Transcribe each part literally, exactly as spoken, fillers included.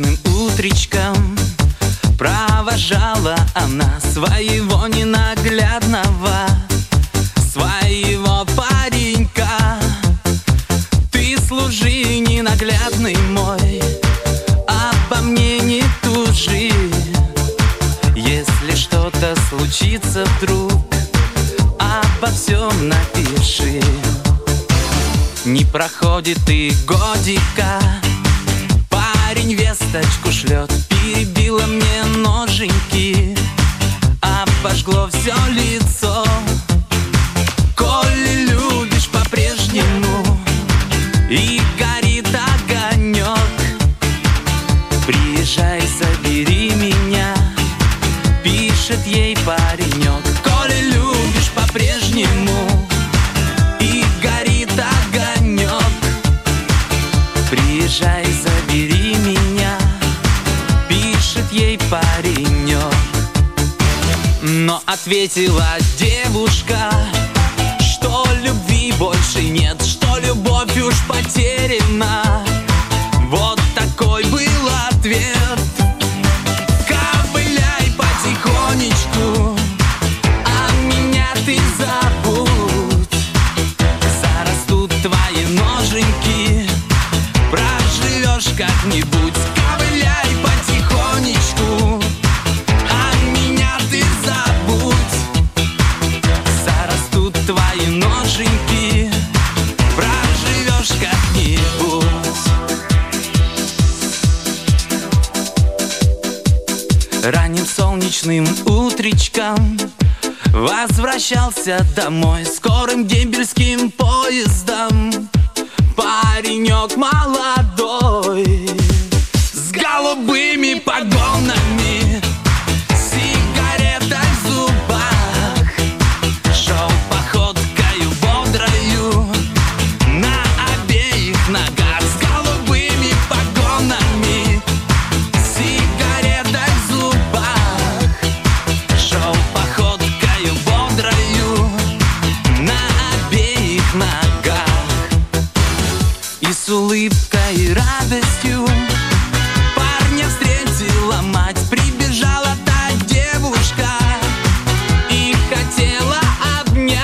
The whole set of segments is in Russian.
солнечным утречком провожала она своего ненаглядного, своего паренька. Ты служи, ненаглядный мой, обо мне не тужи. Если что-то случится вдруг, обо всем напиши. Не проходит и годика, парень весточку шлет: перебило мне ноженьки, обожгло все лицо. Коли любишь по-прежнему и горит огонек, приезжай, забери меня, пишет ей паренек. Коли любишь по-прежнему и горит огонек, приезжай, забери меня, пишет ей паренек. Но ответила девушка, что любви больше нет, что любовь уж потеряна. Вот такой был ответ. Ковыляй потихонечку, а меня ты забудь. Зарастут твои ноженьки, проживешь как-нибудь. Ковыляй потихонечку, а меня ты забудь. Зарастут твои ноженьки, проживешь как-нибудь. Ранним солнечным утречком возвращался домой скорым дембельским поездом паренек молодой, с голубыми погонами, сигарета в зубах, шел походкою бодрою на обеих ногах. С голубыми погонами, сигарета в зубах, шел походкою бодрою на обеих ногах. И с улыбкой и радостью парня встретила мать. Прибежала та девушка и хотела обнять.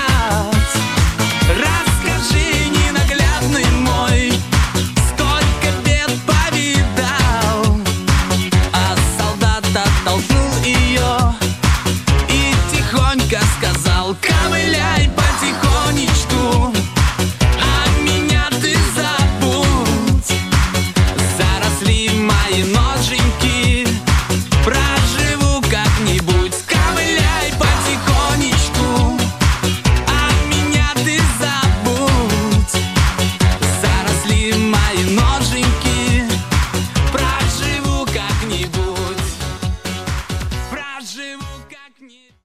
Расскажи, ненаглядный мой, сколько бед повидал. А солдат оттолкнул ее и тихонько сказал: ковыляй потихонечку, а меня ты забудь. Заросли мои ноженьки, проживу как-нибудь. Ковыляй потихонечку, а меня ты забудь. Заросли мои ноженьки,